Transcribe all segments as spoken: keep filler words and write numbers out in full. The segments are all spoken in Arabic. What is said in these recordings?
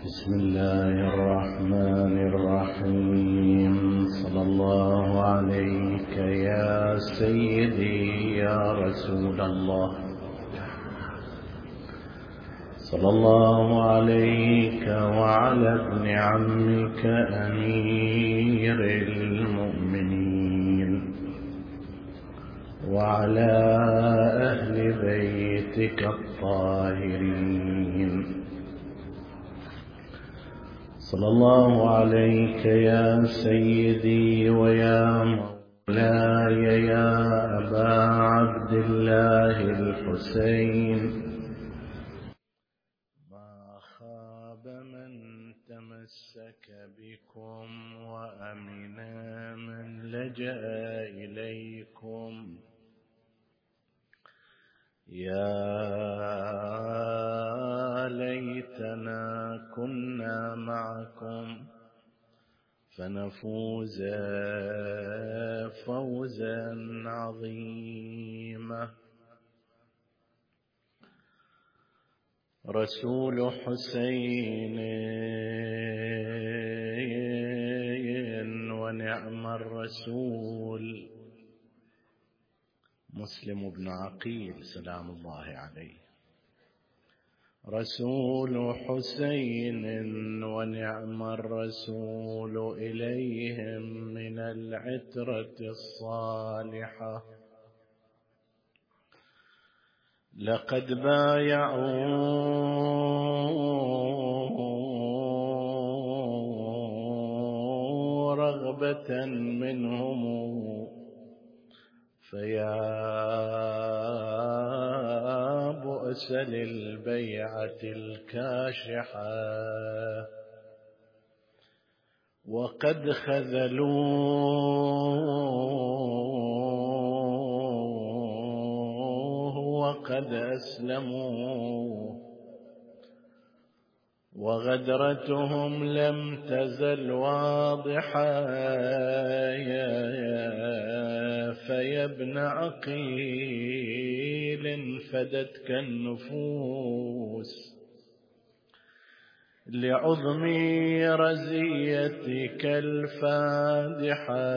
بسم الله الرحمن الرحيم. صلى الله عليك يا سيدي يا رسول الله، صلى الله عليك وعلى ابن عمك أمير المؤمنين وعلى أهل بيتك الطاهرين. صلى الله عليك يا سيدي ويا مولاي يا أبا عبد الله الحسين. ما خاب من تمسك بكم وأمنا من لجأ إليكم. يا ليتنا كنا معكم فنفوز فوزا عظيما. رسول حسين ونعم الرسول مسلم بن عقيل سلام الله عليه. رسول حسين ونعم الرسول إليهم من العترة الصالحة. لقد بايعوا رغبة منهم فيا بؤس للبيعة الكاشحة. وقد خذلوه وقد أسلموا وغدرتهم لم تزل واضحة. فيا ابن عقيل فدتك النفوس لعظم رزيتك الفادحة.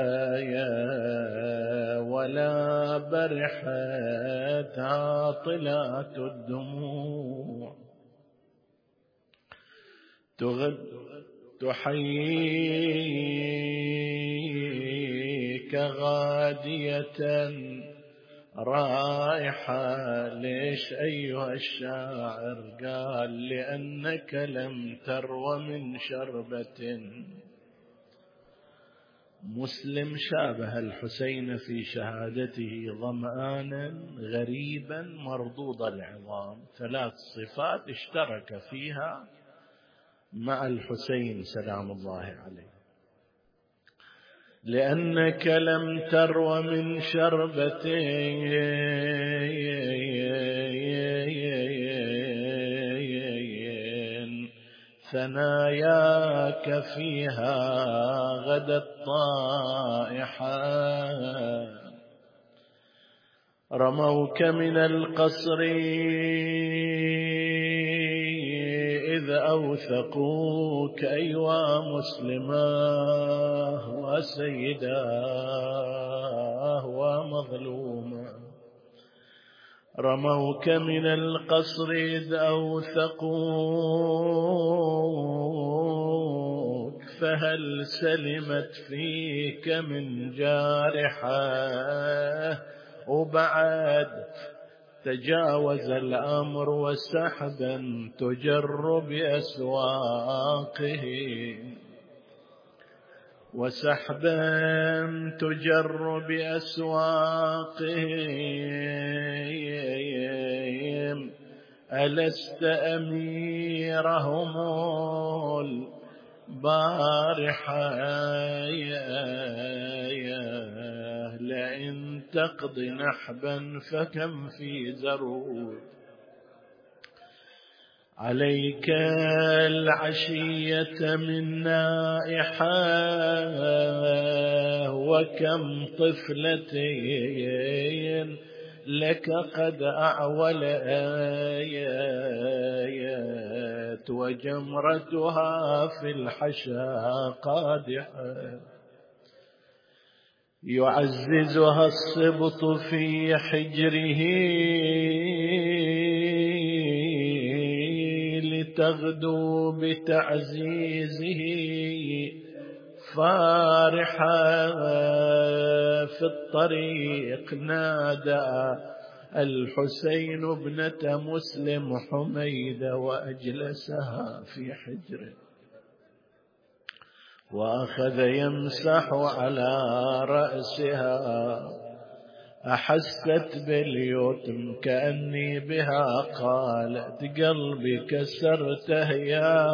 ولا برحت عاطلات الدموع تحييك غادية رائحة. ليش أيها الشاعر؟ قال لأنك لم ترو من شربة. مسلم شابه الحسين في شهادته ظمآنا غريبا مرضوض العظام. ثلاث صفات اشترك فيها مع الحسين سلام الله عليه. لأنك لم ترو من شربة ثناياك فيها غدت طائحة. رموك من القصر إذ أوثقوك أيوا مسلماه وسيداه ومظلوما. رموك من القصر إذ أوثقوك فهل سلمت فيك من جارحة. وبعد تجاوز الأمر وسحبا تجر بأسواقه وسحبا تجر بأسواقهم. ألست أميرهم البارحة. لئن تقض نحبا فكم في زرود. عليك العشية من نائحة وكم طفلة لك قد أعول آيات نجت وجمرتها في الحشا قادحة. يعززها السبط في حجره لتغدو بتعزيزه فارحة. في الطريق نادى الحسين ابنة مسلم حميدة وأجلسها في حجره، وأخذ يمسح على رأسها. أحست باليتم كأني بها، قالت قلبي كسرته يا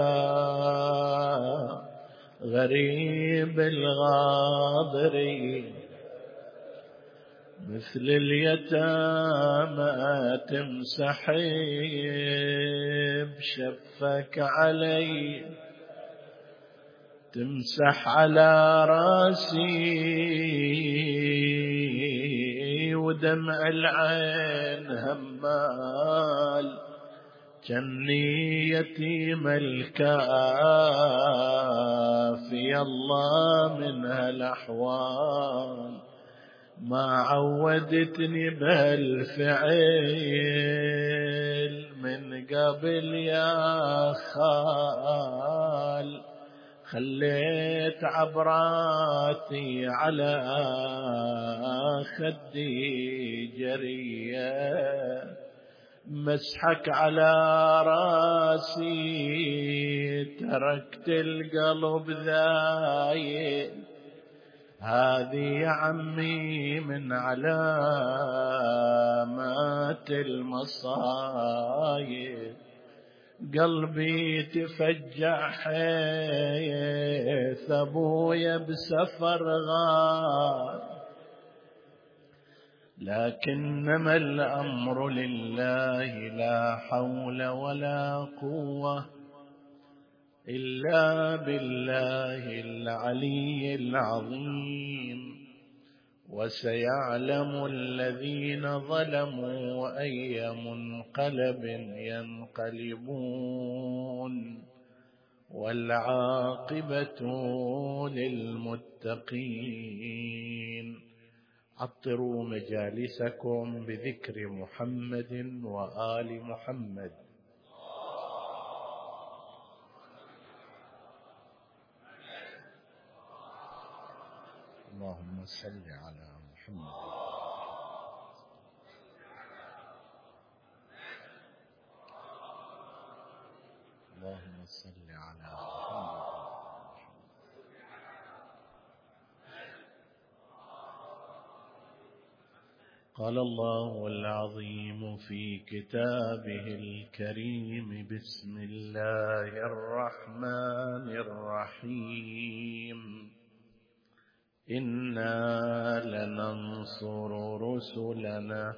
غريب الغاضرين، مثل اليتامى تمسحي بشفك علي، تمسح على راسي ودمع العين همال، جني يتيم الكافي الله من هالأحوال، ما عودتني بهالفعل من قبل يا خال، خليت عبراتي على خدي جرية، مسحك على راسي تركت القلب ذايل، هذه يا عمي من علامات المصايب، قلبي تفجع حيث أبويا بسفر غار، لكنما الأمر لله لا حول ولا قوة إلا بالله العلي العظيم. وسيعلم الذين ظلموا أي منقلب ينقلبون، والعاقبة للمتقين. عطروا مجالسكم بذكر محمد وآل محمد. اللهم صل على محمد. اللهم صل على محمد. قال الله العظيم في كتابه الكريم: بسم الله الرحمن الرحيم. إنا لننصر رسلنا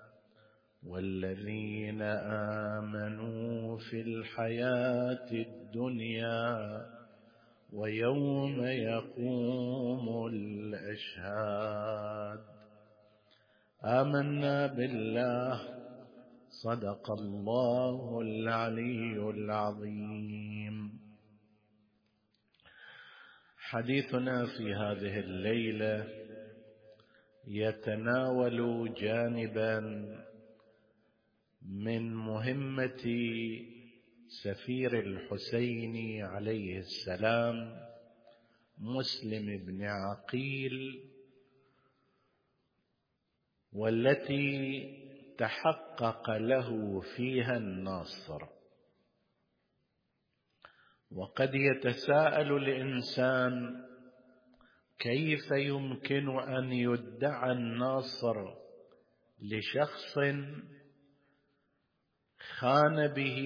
والذين آمنوا في الحياة الدنيا ويوم يقوم الأشهاد. آمنا بالله، صدق الله العلي العظيم. حديثنا في هذه الليلة يتناول جانبا من مهمة سفير الحسين عليه السلام مسلم بن عقيل، والتي تحقق له فيها الناصر. وقد يتساءل الإنسان: كيف يمكن أن يدعى الناصر لشخص خان به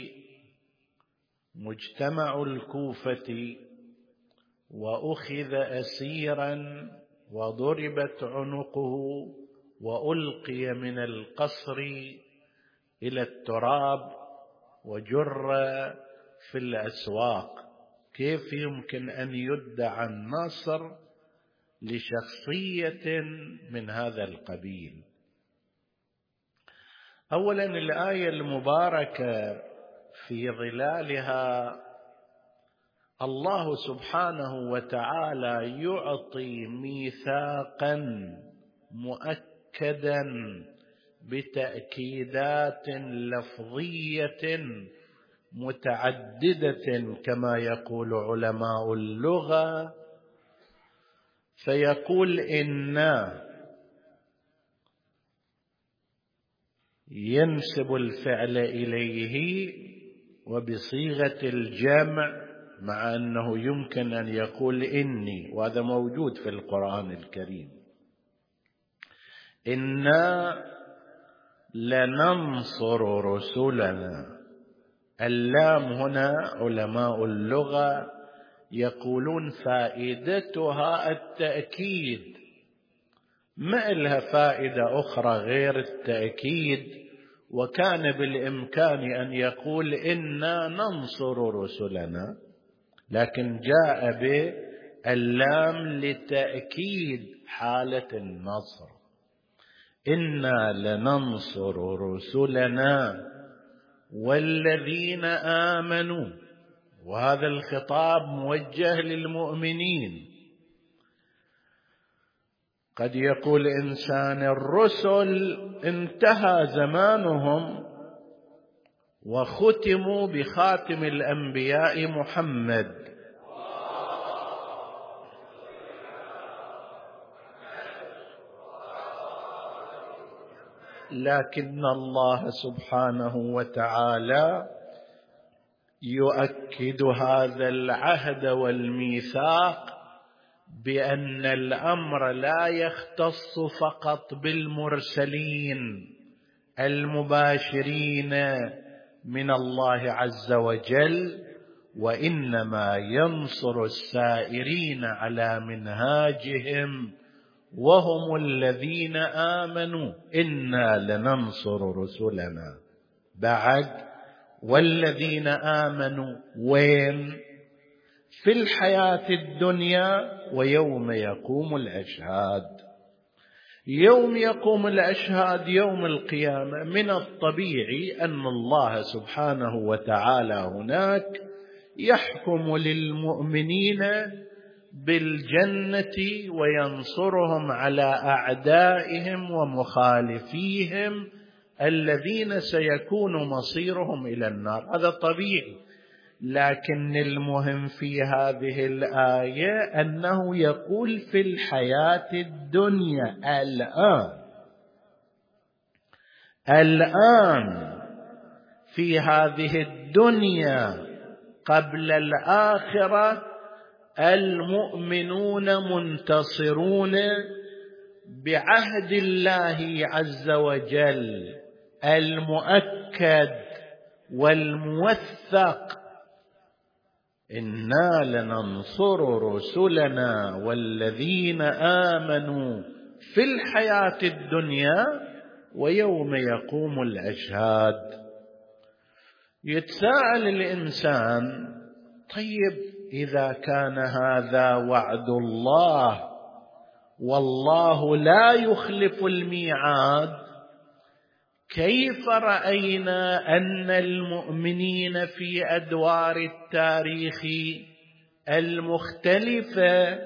مجتمع الكوفة وأخذ أسيرا وضربت عنقه وألقي من القصر إلى التراب وجر في الأسواق؟ كيف يمكن أن يدعى الناصر لشخصية من هذا القبيل؟ أولا، الآية المباركة في ظلالها الله سبحانه وتعالى يعطي ميثاقا مؤكدا بتأكيدات لفظية متعددة كما يقول علماء اللغة، فيقول إنا ينسب الفعل إليه وبصيغة الجمع، مع أنه يمكن أن يقول إني، وهذا موجود في القرآن الكريم. إنا لننصر رسلنا. اللام هنا علماء اللغة يقولون فائدتها التأكيد، ما لها فائدة أخرى غير التأكيد، وكان بالإمكان أن يقول إنا ننصر رسلنا، لكن جاء باللام لتأكيد حالة النصر. إنا لننصر رسلنا والذين آمنوا، وهذا الخطاب موجه للمؤمنين. قد يقول إنسان الرسل انتهى زمانهم وختموا بخاتم الأنبياء محمد، لكن الله سبحانه وتعالى يؤكد هذا العهد والميثاق بأن الأمر لا يختص فقط بالمرسلين المباشرين من الله عز وجل، وإنما ينصر السائرين على منهاجهم وهم الذين آمنوا. إنا لننصر رسلنا بعد والذين آمنوا وين؟ في الحياة الدنيا ويوم يقوم الأشهاد. يوم يقوم الأشهاد يوم القيامة، من الطبيعي أن الله سبحانه وتعالى هناك يحكم للمؤمنين بالجنة وينصرهم على أعدائهم ومخالفيهم الذين سيكون مصيرهم إلى النار، هذا طبيعي. لكن المهم في هذه الآية أنه يقول في الحياة الدنيا الآن، الآن في هذه الدنيا قبل الآخرة المؤمنون منتصرون بعهد الله عز وجل المؤكد والموثق. إنا لننصر رسلنا والذين آمنوا في الحياة الدنيا ويوم يقوم الأشهاد. يتساءل الإنسان، طيب إذا كان هذا وعد الله والله لا يخلف الميعاد، كيف رأينا أن المؤمنين في أدوار التاريخ المختلفة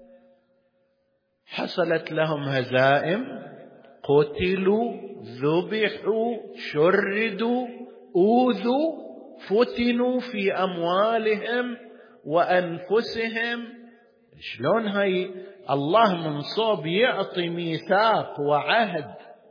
حصلت لهم هزائم، قتلوا، ذبحوا، شردوا، أوذوا، فتنوا في أموالهم وأنفسهم؟ شلون هاي الله من صوب يعطي ميثاق وعهد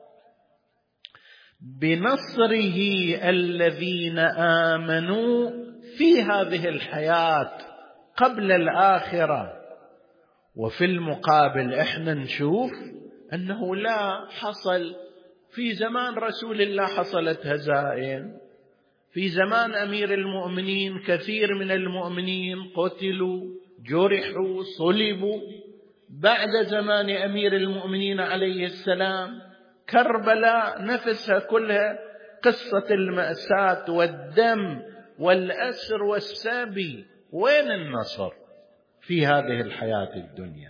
بنصره الذين آمنوا في هذه الحياة قبل الآخرة، وفي المقابل إحنا نشوف أنه لا حصل في زمان رسول الله حصلت هزائم، في زمان أمير المؤمنين كثير من المؤمنين قتلوا، جرحوا، صلبوا. بعد زمان أمير المؤمنين عليه السلام كربلاء نفسها كلها قصة المأساة والدم والأسر والسبي. وين النصر في هذه الحياة الدنيا؟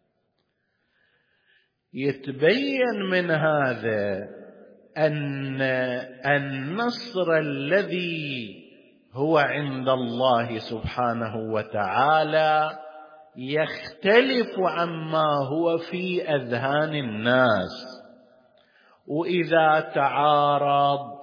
يتبين من هذا أن النصر الذي هو عند الله سبحانه وتعالى يختلف عما هو في أذهان الناس. وإذا تعارض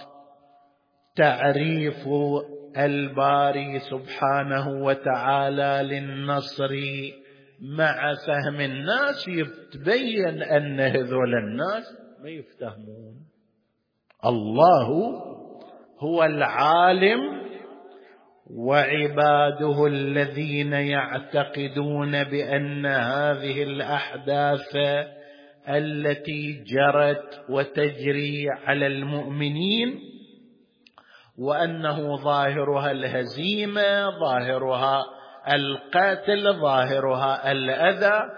تعريف الباري سبحانه وتعالى للنصر مع فهم الناس، يتبين أن هذول الناس ما يفتهمون. الله هو العالم، وعباده الذين يعتقدون بأن هذه الأحداث التي جرت وتجري على المؤمنين وأنه ظاهرها الهزيمة، ظاهرها القتل، ظاهرها الأذى،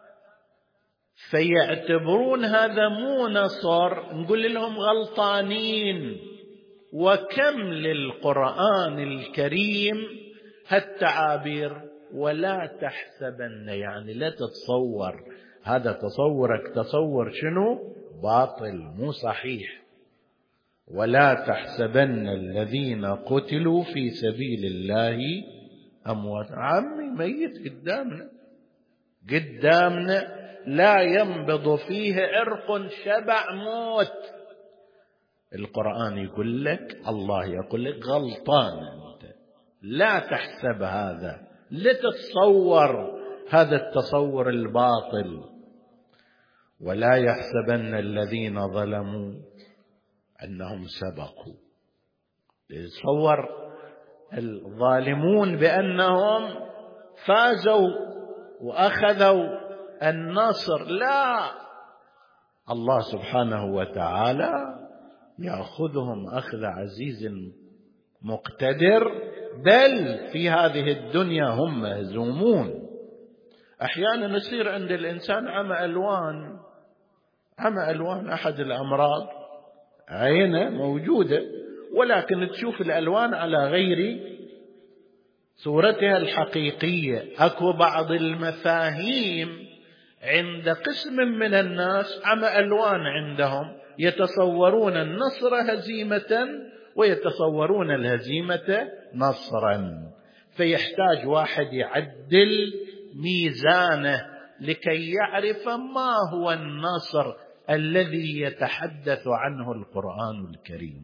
فيعتبرون هذا مو نصر. نقول لهم غلطانين. وكم للقرآن الكريم هالتعابير، ولا تحسبن، يعني لا تتصور هذا تصورك تصور شنو؟ باطل، مو صحيح. ولا تحسبن الذين قتلوا في سبيل الله أموات. عمي ميت قدامنا قدامنا لا ينبض فيه عرق شبع موت. القرآن يقول لك، الله يقول لك غلطان أنت، لا تحسب هذا، لا تتصور هذا التصور الباطل. ولا يحسبن الذين ظلموا أنهم سبقوا. يتصور الظالمون بأنهم فازوا وأخذوا النصر. لا، الله سبحانه وتعالى يأخذهم أخذ عزيز مقتدر، بل في هذه الدنيا هم مهزومون. أحيانا يصير عند الإنسان عمى ألوان. عمى ألوان أحد الأمراض، عينه موجودة ولكن تشوف الألوان على غير صورتها الحقيقية. أكو بعض المفاهيم عند قسم من الناس عمى ألوان عندهم، يتصورون النصر هزيمة ويتصورون الهزيمة نصرا. فيحتاج واحد يعدل ميزانه لكي يعرف ما هو النصر الذي يتحدث عنه القرآن الكريم.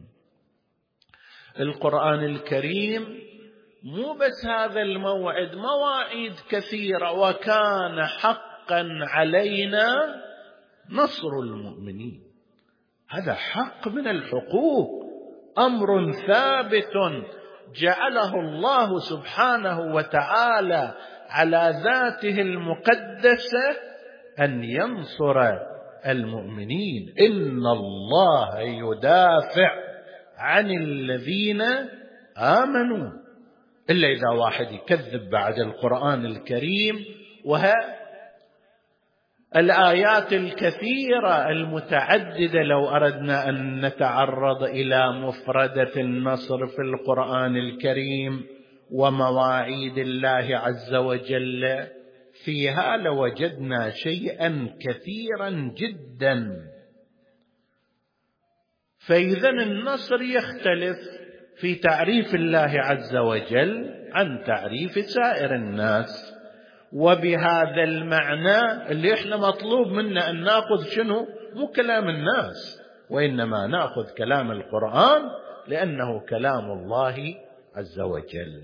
القرآن الكريم مو بس هذا الموعد، مواعيد كثيرة. وكان حقا علينا نصر المؤمنين، هذا حق من الحقوق، أمر ثابت جعله الله سبحانه وتعالى على ذاته المقدسة أن ينصر المؤمنين. إن الله يدافع عن الذين آمنوا. إلا إذا واحد يكذب بعد القرآن الكريم وها الآيات الكثيرة المتعددة. لو أردنا أن نتعرض إلى مفردة النصر في القرآن الكريم ومواعيد الله عز وجل فيها لوجدنا شيئا كثيرا جدا. فإذا النصر يختلف في تعريف الله عز وجل عن تعريف سائر الناس. وبهذا المعنى اللي احنا مطلوب منا أن نأخذ شنو؟ مو كلام الناس، وإنما نأخذ كلام القرآن لأنه كلام الله عز وجل.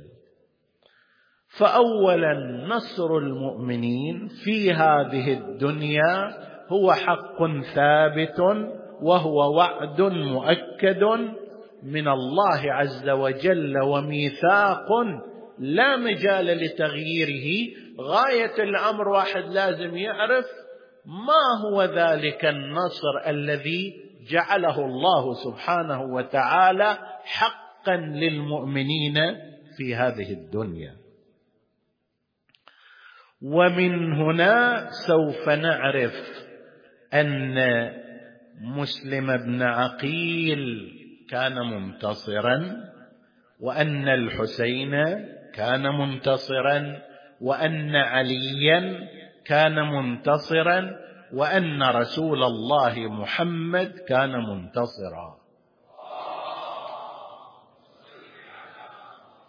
فأولا نصر المؤمنين في هذه الدنيا هو حق ثابت، وهو وعد مؤكد من الله عز وجل، وميثاق لا مجال لتغييره. غاية الأمر واحد لازم يعرف ما هو ذلك النصر الذي جعله الله سبحانه وتعالى حقا للمؤمنين في هذه الدنيا. ومن هنا سوف نعرف أن مسلم بن عقيل كان منتصرا، وأن الحسين كان منتصرا، وأن عليا كان منتصرا، وأن رسول الله محمد كان منتصرا.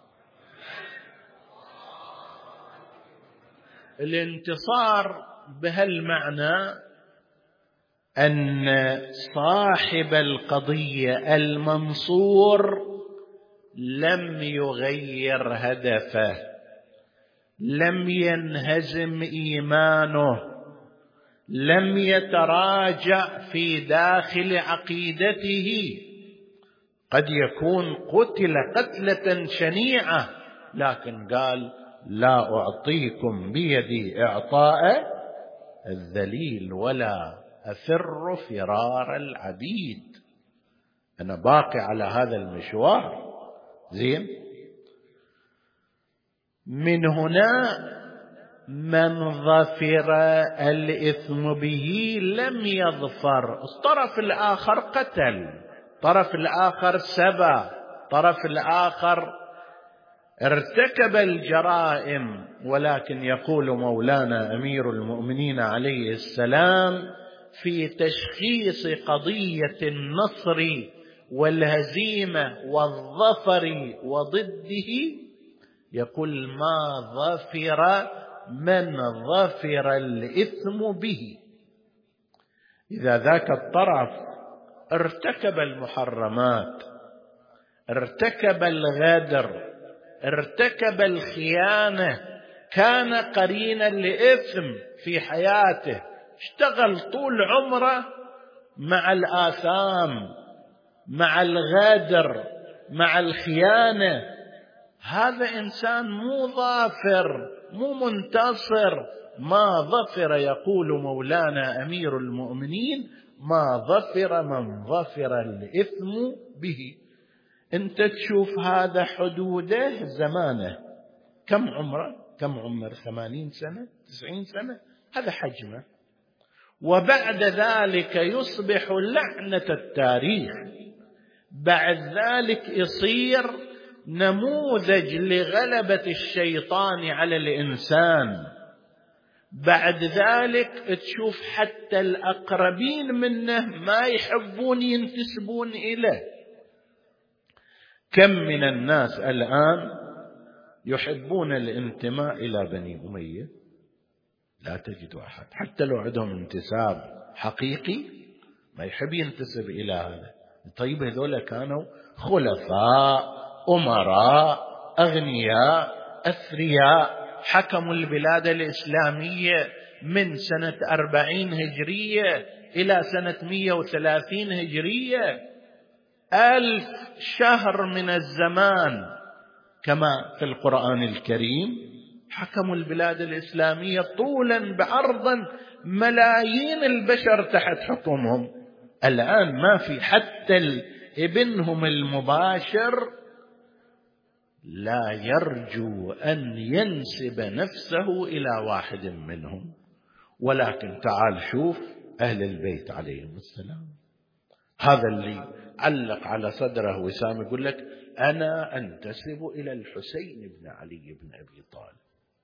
الانتصار بهالمعنى أن صاحب القضية المنصور لم يغير هدفه، لم ينهزم إيمانه، لم يتراجع في داخل عقيدته. قد يكون قتل قتلة شنيعة، لكن قال لا أعطيكم بيدي إعطاء الذليل ولا أفر فرار العبيد، أنا باقي على هذا المشوار. زين، من هنا من ظفر الإثم به لم يظفر. الطرف الآخر قتل، طرف الآخر سبى، طرف الآخر ارتكب الجرائم، ولكن يقول مولانا أمير المؤمنين عليه السلام في تشخيص قضية النصر والهزيمة والظفر وضده، يقول ما ظفر من ظفر الإثم به. إذا ذاك الطرف ارتكب المحرمات، ارتكب الغدر، ارتكب الخيانة، كان قرينا لإثم في حياته، اشتغل طول عمره مع الآثام، مع الغدر، مع الخيانة، هذا إنسان مو ظافر، مو منتصر. ما ظفر، يقول مولانا أمير المؤمنين، ما ظفر من ظفر الإثم به. أنت تشوف هذا حدوده زمانه، كم عمره؟ كم عمر؟ ثمانين سنة، تسعين سنة، هذا حجمه. وبعد ذلك يصبح لعنة التاريخ، بعد ذلك يصير نموذج لغلبة الشيطان على الإنسان. بعد ذلك تشوف حتى الأقربين منه ما يحبون ينتسبون إليه. كم من الناس الآن يحبون الانتماء إلى بني أمية؟ لا تجد أحد، حتى لو عندهم انتساب حقيقي ما يحب ينتسب إلى هذا. طيب هذول كانوا خلفاء، أمراء، أغنياء، أثرياء، حكموا البلاد الإسلامية من سنة أربعين هجرية إلى سنة مئة وثلاثين هجرية، ألف شهر من الزمان كما في القرآن الكريم، حكموا البلاد الإسلامية طولا بعرضا، ملايين البشر تحت حكمهم. الآن ما في حتى ابنهم المباشر لا يرجو أن ينسب نفسه إلى واحد منهم. ولكن تعال شوف أهل البيت عليهم السلام، هذا اللي علق على صدره وسام يقول لك أنا أنتسب إلى الحسين بن علي بن أبي طالب.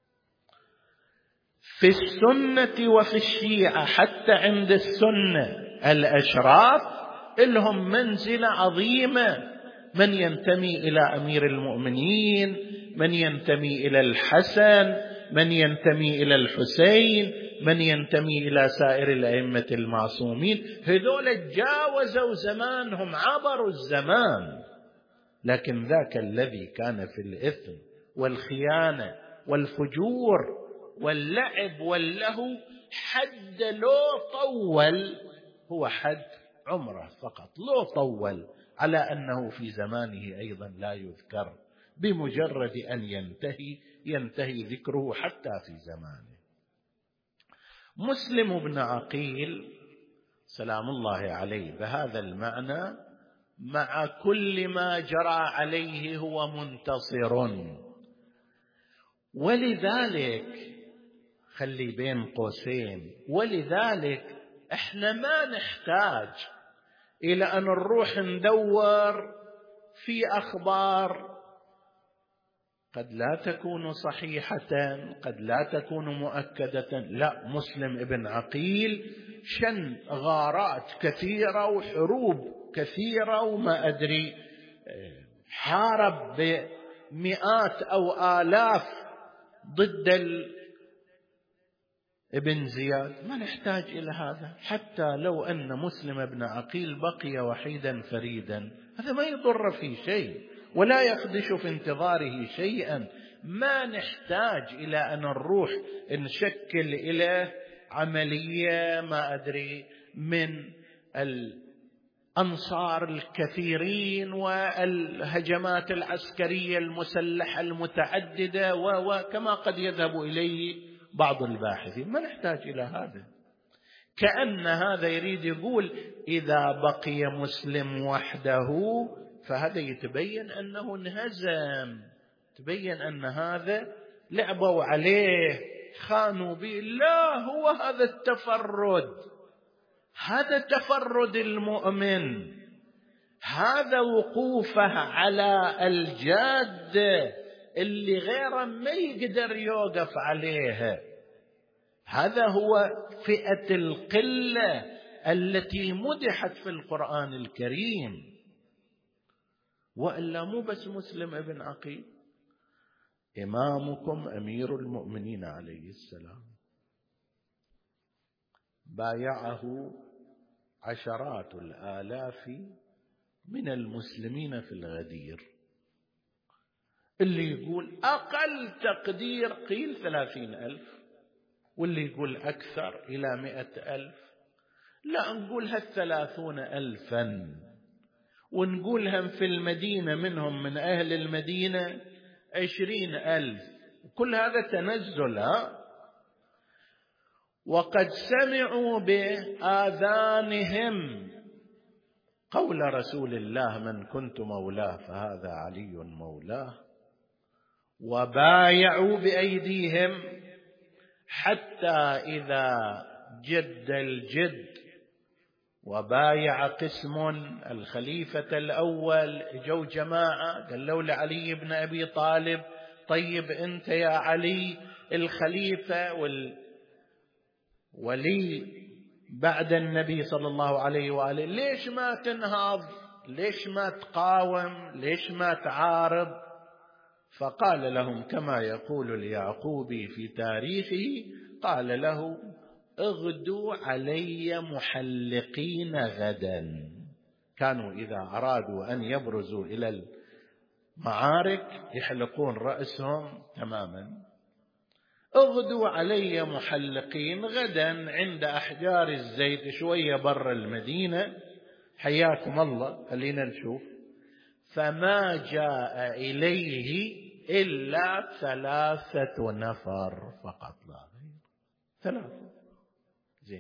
في السنة وفي الشيعة، حتى عند السنة الأشراف لهم منزلة عظيمة، من ينتمي إلى أمير المؤمنين، من ينتمي إلى الحسن، من ينتمي إلى الحسين، من ينتمي إلى سائر الأئمة المعصومين. هذول جاوزوا زمانهم، عبروا الزمان. لكن ذاك الذي كان في الإثم والخيانة والفجور واللعب واللهو حد لو طول، هو حد عمره فقط، لو طول على أنه في زمانه أيضا لا يذكر، بمجرد أن ينتهي ينتهي ذكره حتى في زمانه. مسلم بن عقيل سلام الله عليه بهذا المعنى مع كل ما جرى عليه هو منتصر. ولذلك خلي بين قوسين، ولذلك احنا ما نحتاج إلى أن نروح ندور في أخبار قد لا تكون صحيحة، قد لا تكون مؤكدة. لا، مسلم ابن عقيل شن غارات كثيرة وحروب كثيرة وما أدري، حارب بمئات أو آلاف ضد ابن زياد، ما نحتاج إلى هذا. حتى لو أن مسلم بن عقيل بقي وحيدا فريدا هذا ما يضر في شيء ولا يخدش في انتظاره شيئا. ما نحتاج إلى أن نروح نشكل إلى عملية ما أدري من الأنصار الكثيرين والهجمات العسكرية المسلحة المتعددة وكما قد يذهب إليه بعض الباحثين. ما نحتاج إلى هذا. كأن هذا يريد يقول إذا بقي مسلم وحده فهذا يتبين أنه انهزم، تبين أن هذا لعبوا عليه خانوا به. لا، هو هذا التفرد، هذا تفرد المؤمن، هذا وقوفه على الجادة اللي غيره ما يقدر يوقف عليها. هذا هو فئة القلة التي مدحت في القرآن الكريم. وإلا مو بس مسلم ابن عقيل، إمامكم أمير المؤمنين عليه السلام بايعه عشرات الآلاف من المسلمين في الغدير. اللي يقول أقل تقدير قيل ثلاثين ألف، واللي يقول أكثر إلى مئة ألف. لا، نقولها الثلاثون ألفا، ونقولهم في المدينة منهم من أهل المدينة عشرين ألف. كل هذا تنزل. وقد سمعوا بآذانهم قول رسول الله من كنت مولاه فهذا علي مولاه، وبايعوا بأيديهم حتى إذا جد الجد وبايع قسم الخليفة الأول، جو جماعة قالوا لعلي بن أبي طالب طيب أنت يا علي الخليفة والولي بعد النبي صلى الله عليه وآله، ليش ما تنهض؟ ليش ما تقاوم؟ ليش ما تعارض؟ فقال لهم كما يقول اليعقوبي في تاريخه، قال له اغدوا علي محلقين غدا. كانوا إذا أرادوا أن يبرزوا إلى المعارك يحلقون رأسهم تماما. اغدوا علي محلقين غدا عند أحجار الزيت شوية بر المدينة، حياكم الله، خلينا نشوف. فما جاء إليه إلا ثلاثة نفر فقط، لا غير، ثلاثة. زين،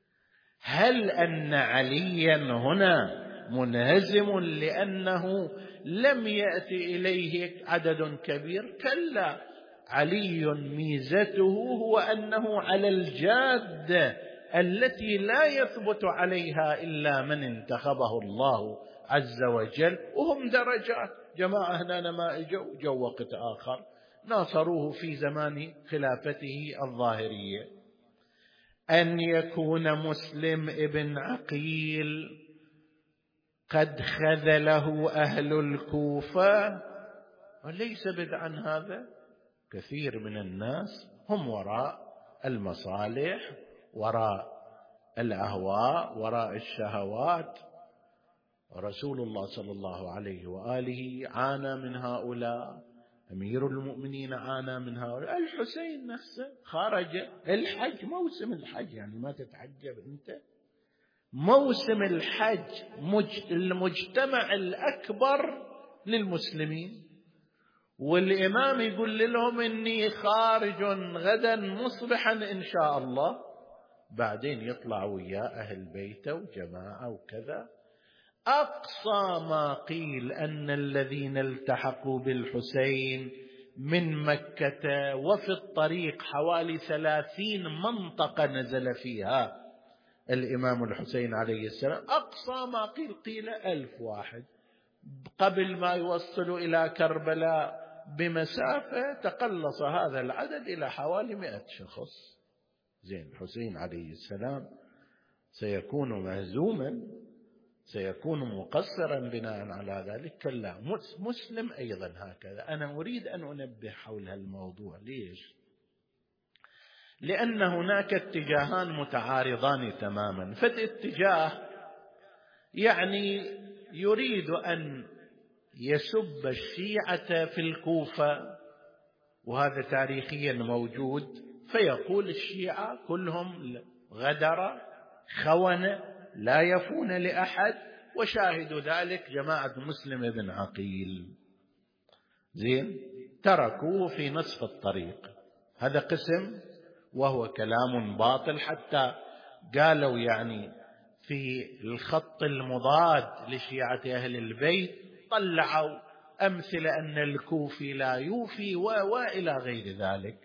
هل أن عليا هنا منهزم لأنه لم يأتي إليه عدد كبير؟ كلا، علي ميزته هو أنه على الجادة التي لا يثبت عليها إلا من انتخبه الله عز وجل، وهم درجات. جماعة هنا ما اجوا جو وقت آخر ناصروه في زمان خلافته الظاهرية. أن يكون مسلم ابن عقيل قد خذله أهل الكوفة وليس بدعا هذا. كثير من الناس هم وراء المصالح، وراء الأهواء، وراء الشهوات. ورسول الله صلى الله عليه وآله عانى من هؤلاء، أمير المؤمنين عانى من هؤلاء. الحسين نفسه خرج الحج، موسم الحج، يعني ما تتعجب أنت، موسم الحج المجتمع الأكبر للمسلمين، والإمام يقول لهم إني خارج غدا مصبحا إن شاء الله. بعدين يطلع وياه أهل بيته وجماعة وكذا. أقصى ما قيل أن الذين التحقوا بالحسين من مكة وفي الطريق حوالي ثلاثين منطقة نزل فيها الإمام الحسين عليه السلام. أقصى ما قيل قيل ألف واحد. قبل ما يوصلوا إلى كربلاء بمسافة تقلص هذا العدد إلى حوالي مئة شخص. زين، الحسين عليه السلام سيكون مهزوما، سيكون مقصرا بناء على ذلك؟ كلا. مسلم أيضا هكذا. أنا أريد أن أنبه حول هالموضوع. ليش؟ لأن هناك اتجاهان متعارضان تماما. فالاتجاه يعني يريد أن يسب الشيعة في الكوفة، وهذا تاريخيا موجود، فيقول الشيعة كلهم غدر خونة لا يفون لأحد، وشاهد ذلك جماعة مسلم بن عقيل. زين، تركوه في نصف الطريق. هذا قسم وهو كلام باطل، حتى قالوا يعني في الخط المضاد لشيعة أهل البيت طلعوا أمثلة أن الكوفي لا يوفي وإلى غير ذلك.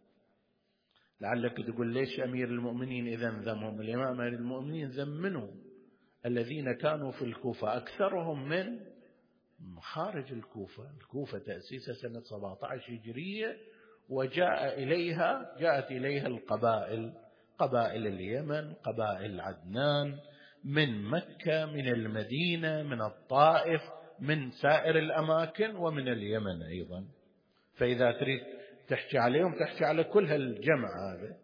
لعلك تقول ليش أمير المؤمنين إذا ذمهم؟ الإمام أمير المؤمنين ذمنه الذين كانوا في الكوفة أكثرهم من خارج الكوفة. الكوفة تأسيس سنة سبعة عشر هجرية، وجاء إليها جاءت إليها القبائل، قبائل اليمن، قبائل عدنان، من مكة، من المدينة، من الطائف، من سائر الأماكن، ومن اليمن أيضا. فإذا تريد تحكي عليهم تحكي على كل هالجمع هذا.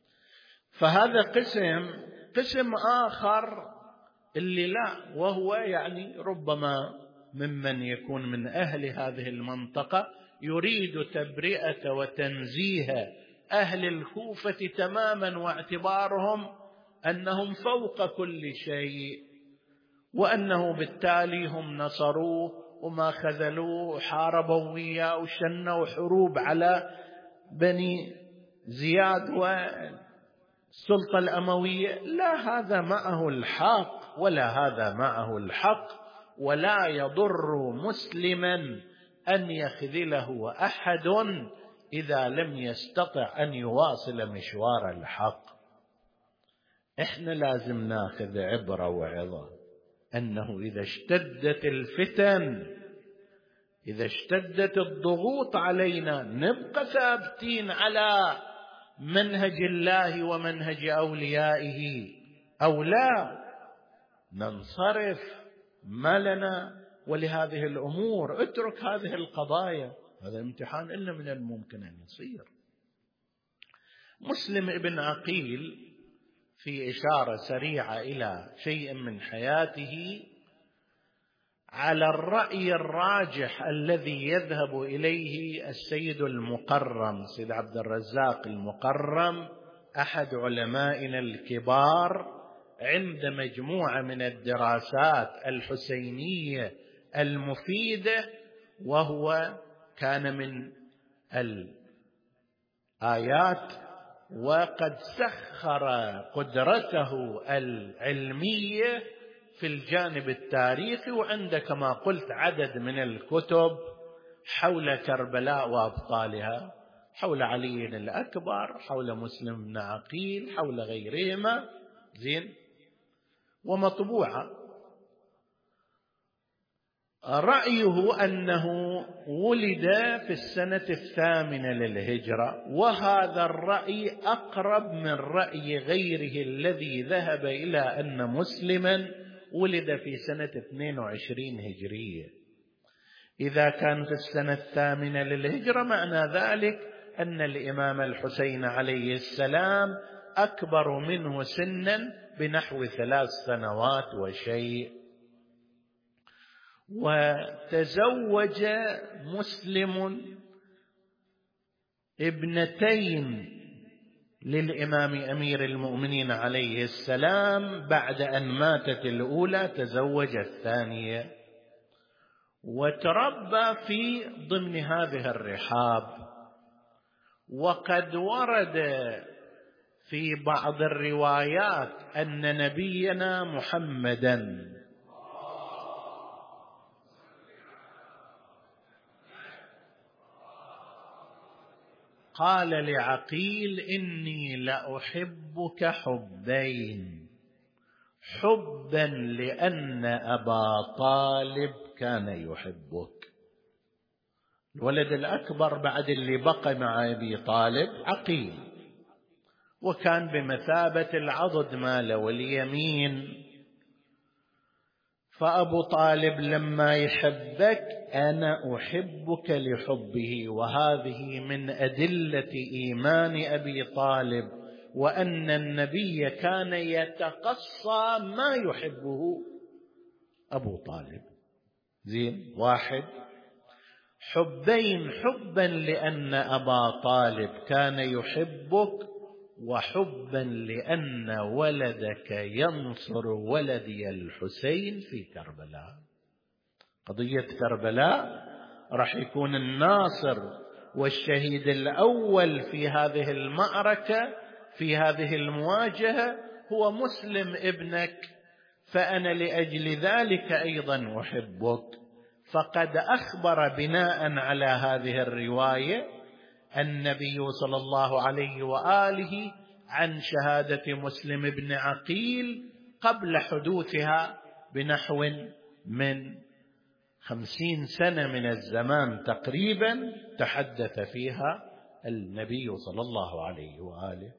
فهذا قسم قسم آخر اللي لا، وهو يعني ربما ممن يكون من أهل هذه المنطقة يريد تبرئة وتنزيه أهل الكوفة تماما، واعتبارهم أنهم فوق كل شيء، وأنه بالتالي هم نصروه وما خذلوه وحاربوا وياه وشنوا حروب على بني زياد والسلطة الأموية. لا، هذا معه الحق ولا هذا معه الحق، ولا يضر مسلما أن يخذله أحد إذا لم يستطع أن يواصل مشوار الحق. إحنا لازم ناخذ عبرة وعظة أنه إذا اشتدت الفتن، إذا اشتدت الضغوط علينا، نبقى ثابتين على منهج الله ومنهج أوليائه أو لا ننصرف؟ ما لنا ولهذه الأمور. اترك هذه القضايا، هذا امتحان إلا من الممكن أن يصير. مسلم ابن عقيل في إشارة سريعة إلى شيء من حياته على الرأي الراجح الذي يذهب إليه السيد المقرم، سيد عبد الرزاق المقرم، أحد علمائنا الكبار، عند مجموعة من الدراسات الحسينية المفيدة، وهو كان من الآيات وقد سخر قدرته العلمية في الجانب التاريخي، وعنده كما قلت عدد من الكتب حول كربلاء وأبطالها، حول علي الأكبر، حول مسلم بن عقيل، حول غيرهما، زين، ومطبوعة. رأيه أنه ولد في السنة الثامنة للهجرة، وهذا الرأي أقرب من رأي غيره الذي ذهب إلى أن مسلما ولد في سنة اثنين وعشرين هجرية. إذا كان في السنة الثامنة للهجرة معنى ذلك أن الإمام الحسين عليه السلام أكبر منه سنا بنحو ثلاث سنوات وشيء. وتزوج مسلم ابنتين للإمام أمير المؤمنين عليه السلام، بعد أن ماتت الأولى تزوج الثانية، وتربى في ضمن هذه الرحاب. وقد ورد في بعض الروايات أن نبينا محمدا قال لعقيل: إني لأحبك حبين، حبا لأن أبا طالب كان يحبك. الولد الأكبر بعد اللي بقى مع أبي طالب عقيل، وكان بمثابة العضد ماله واليمين. فأبو طالب لما يحبك أنا أحبك لحبه، وهذه من أدلة إيمان أبي طالب، وأن النبي كان يتقصى ما يحبه أبو طالب. زين، واحد. حبين، حبا لأن أبا طالب كان يحبك، وحبا لأن ولدك ينصر ولدي الحسين في كربلاء. قضية كربلاء راح يكون الناصر والشهيد الأول في هذه المعركة، في هذه المواجهة، هو مسلم ابنك، فأنا لأجل ذلك أيضا أحبك. فقد أخبر بناء على هذه الرواية النبي صلى الله عليه وآله عن شهادة مسلم بن عقيل قبل حدوثها بنحو من خمسين سنة من الزمان تقريبا، تحدث فيها النبي صلى الله عليه وآله.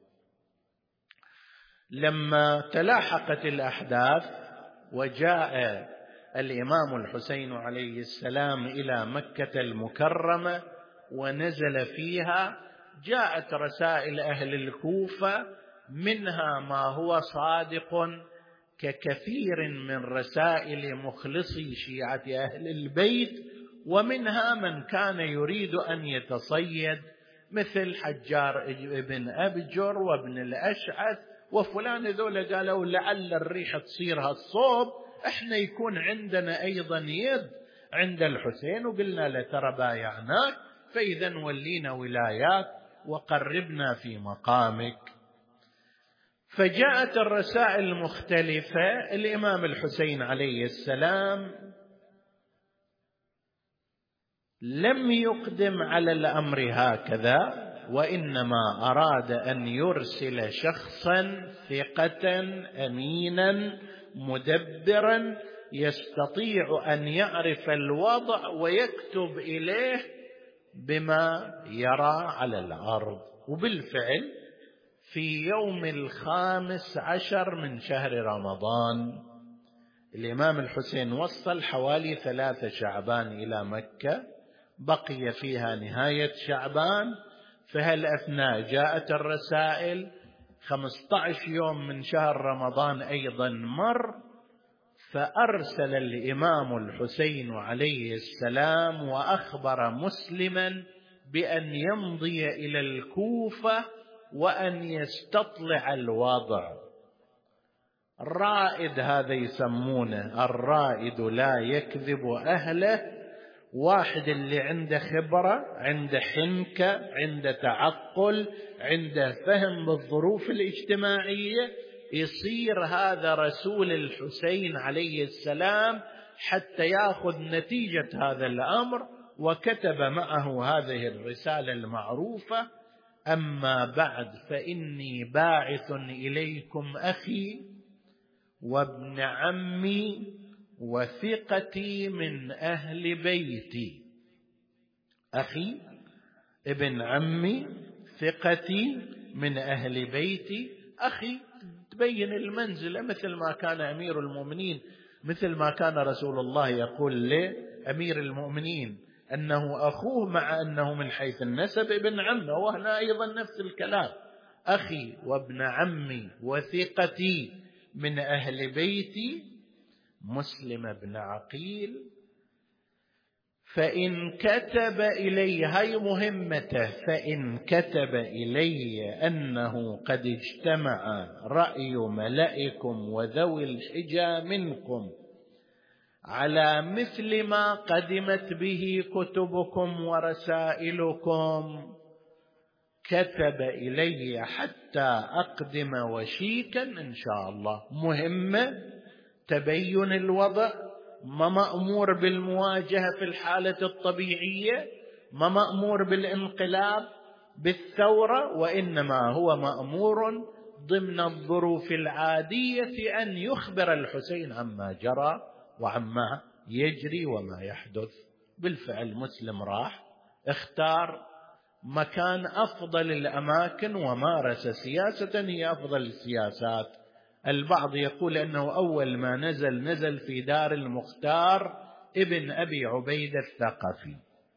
لما تلاحقت الأحداث وجاء الإمام الحسين عليه السلام إلى مكة المكرمة ونزل فيها، جاءت رسائل أهل الكوفة، منها ما هو صادق ككثير من رسائل مخلصي شيعة أهل البيت، ومنها من كان يريد أن يتصيد مثل حجار ابن أبجر وابن الأشعث وفلان. ذولا قالوا لعل الريح تصير هالصوب، احنا يكون عندنا أيضا يد عند الحسين، وقلنا له ترى بايعناك، فإذا ولينا ولايات وقربنا في مقامك. فجاءت الرسائل المختلفة. الإمام الحسين عليه السلام لم يقدم على الأمر هكذا، وإنما أراد أن يرسل شخصا ثقة أمينا مدبرا يستطيع أن يعرف الوضع ويكتب إليه بما يرى على الأرض. وبالفعل في يوم الخامس عشر من شهر رمضان الإمام الحسين وصل حوالي ثلاثة شعبان إلى مكة، بقي فيها نهاية شعبان. فهالأثناء جاءت الرسائل، خمسة عشر يوم من شهر رمضان أيضا مر، فأرسل الإمام الحسين عليه السلام وأخبر مسلما بأن يمضي إلى الكوفة وأن يستطلع الوضع. الرائد هذا يسمونه الرائد لا يكذب أهله، واحد اللي عنده خبرة، عنده حنكة، عنده تعقل، عنده فهم بالظروف الاجتماعية، يصير هذا رسول الحسين عليه السلام حتى يأخذ نتيجة هذا الأمر. وكتب معه هذه الرسالة المعروفة: أما بعد فإني باعث إليكم أخي وابن عمي وثقتي من أهل بيتي. أخي، ابن عمي، ثقتي من أهل بيتي. أخي تبين المنزلة، مثل ما كان أمير المؤمنين، مثل ما كان رسول الله يقول لأمير المؤمنين أنه أخوه، مع أنه من حيث النسب ابن عمه، وهنا أيضا نفس الكلام: أخي وابن عمي وثقتي من أهل بيتي مسلم بن عقيل. فإن كتب إلي، هاي مهمته، فإن كتب إلي أنه قد اجتمع رأي ملئكم وذوي الحجى منكم على مثل ما قدمت به كتبكم ورسائلكم، كتب إلي حتى أقدم وشيكا إن شاء الله. مهمة تبين الوضع، ما مأمور بالمواجهة في الحالة الطبيعية، ما مأمور بالانقلاب بالثورة، وإنما هو مأمور ضمن الظروف العادية أن يخبر الحسين عما جرى وعما يجري وما يحدث. بالفعل مسلم راح اختار مكان أفضل الأماكن ومارس سياسة هي أفضل السياسات البعض يقول أنه أول ما نزل نزل في دار المختار ابن أبي عبيدة الثقفي.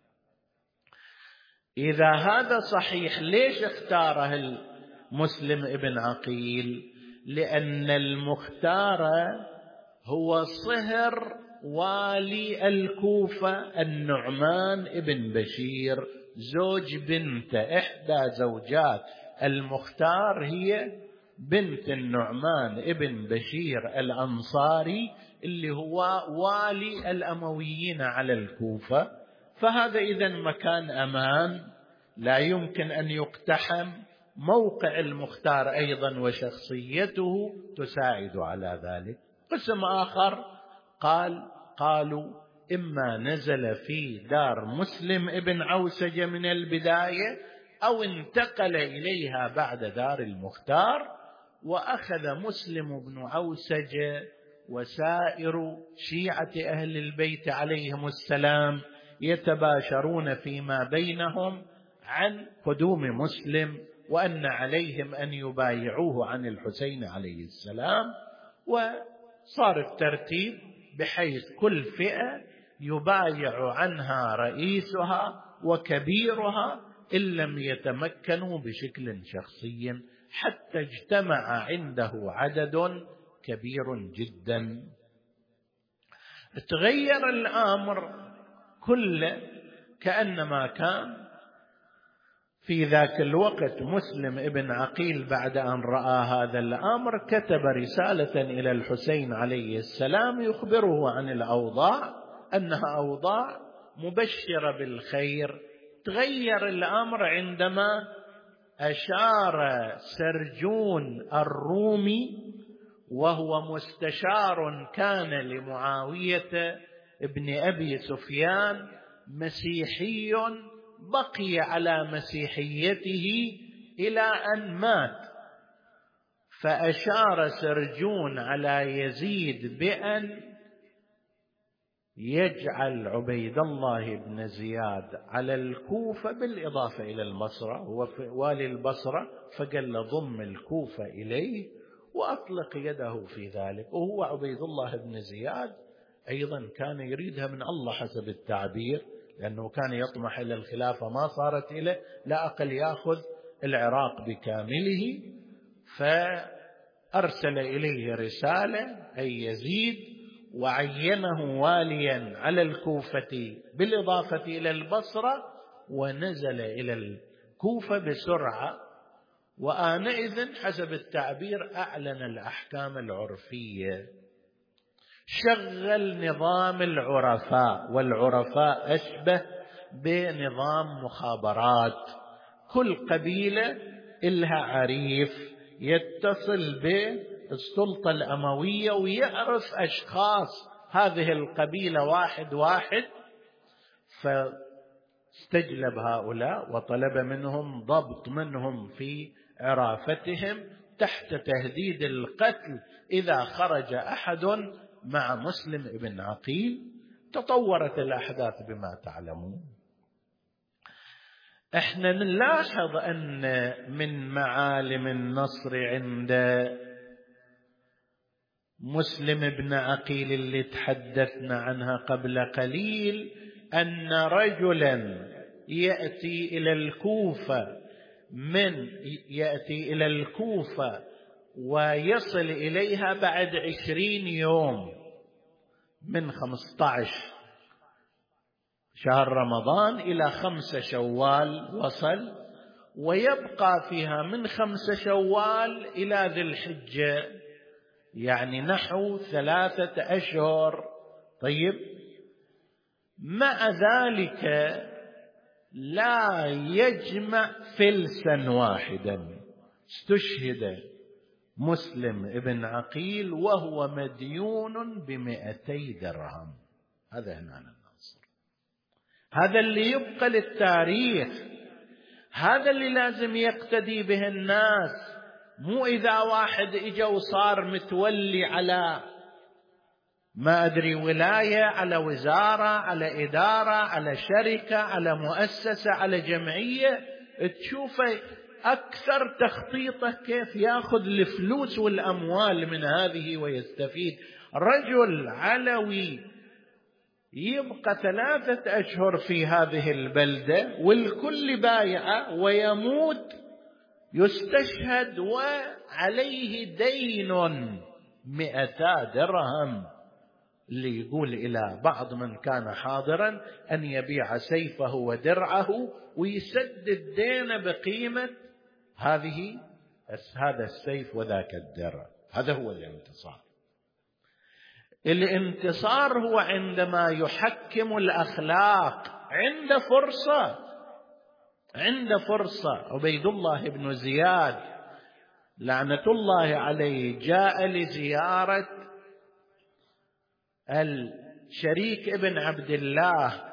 إذا هذا صحيح ليش اختاره المسلم ابن عقيل؟ لأن المختار هو صهر والي الكوفة النعمان ابن بشير، زوج بنت إحدى زوجات المختار هي بنت النعمان ابن بشير الأنصاري اللي هو والي الأمويين على الكوفة. فهذا إذن مكان أمان لا يمكن أن يقتحم. موقع المختار أيضا وشخصيته تساعد على ذلك. قسم آخر قال قالوا إما نزل في دار مسلم ابن عوسجة من البداية أو انتقل إليها بعد دار المختار، وأخذ مسلم بن عوسجة وسائر شيعة أهل البيت عليهم السلام يتباشرون فيما بينهم عن قدوم مسلم، وأن عليهم أن يبايعوه عن الحسين عليه السلام. وصار الترتيب بحيث كل فئة يبايع عنها رئيسها وكبيرها إن لم يتمكنوا بشكل شخصي، حتى اجتمع عنده عدد كبير جدا. تغير الأمر كله، كأنما كان في ذاك الوقت مسلم ابن عقيل بعد أن رأى هذا الأمر كتب رسالة إلى الحسين عليه السلام يخبره عن الأوضاع أنها أوضاع مبشرة بالخير. تغير الأمر عندما أشار سرجون الرومي وهو مستشار كان لمعاوية ابن أبي سفيان، مسيحي بقي على مسيحيته إلى أن مات، فأشار سرجون على يزيد بأن يجعل عبيد الله بن زياد على الكوفة بالإضافة إلى البصرة، هو والي البصرة، فقال له ضم الكوفة إليه وأطلق يده في ذلك. وهو عبيد الله بن زياد أيضا كان يريدها من الله حسب التعبير، لأنه كان يطمح إلى الخلافة ما صارت إليه، لا أقل يأخذ العراق بكامله. فأرسل إليه رسالة أي يزيد وعينه واليا على الكوفة بالإضافة إلى البصرة، ونزل إلى الكوفة بسرعة. وآنئذ حسب التعبير أعلن الأحكام العرفية، شغل نظام العرفاء، والعرفاء أشبه بنظام مخابرات. كل قبيلة إلها عريف يتصل بالسلطة الأموية ويعرف أشخاص هذه القبيلة واحد واحد، فاستجلب هؤلاء وطلب منهم ضبط منهم في عرافتهم تحت تهديد القتل إذا خرج أحد مع مسلم ابن عقيل. تطورت الأحداث بما تعلمون. احنا نلاحظ أن من معالم النصر عند مسلم ابن عقيل اللي تحدثنا عنها قبل قليل أن رجلا يأتي إلى الكوفة من يأتي إلى الكوفة ويصل إليها بعد عشرين يوم، من خمسة عشر شهر رمضان إلى خمسة شوال وصل، ويبقى فيها من خمسة شوال إلى ذي الحجة، يعني نحو ثلاثة أشهر. طيب، مع ذلك لا يجمع فلسا واحدا. استشهد مسلم ابن عقيل وهو مديون بمئتي درهم. هذا هنا النصر، هذا اللي يبقى للتاريخ، هذا اللي لازم يقتدي به الناس. مو إذا واحد إجا وصار متولي على ما أدري ولاية، على وزارة، على إدارة، على شركة، على مؤسسة، على جمعية، تشوفه أكثر تخطيطه كيف يأخذ الفلوس والأموال من هذه ويستفيد. رجل علوي يبقى ثلاثة أشهر في هذه البلدة والكل بايعه ويموت يستشهد وعليه دين مئتا درهم، اللي يقول إلى بعض من كان حاضرا أن يبيع سيفه ودرعه ويسدد دين بقيمة هذه هذا السيف وذاك الدرع. هذا هو الانتصار. الانتصار هو عندما يحكم الأخلاق. عند فرصة عند فرصة عبيد الله بن زياد لعنة الله عليه جاء لزيارة الشريك ابن عبد الله،